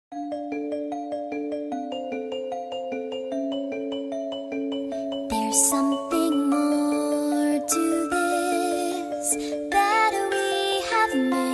There's something more to this that we have missed.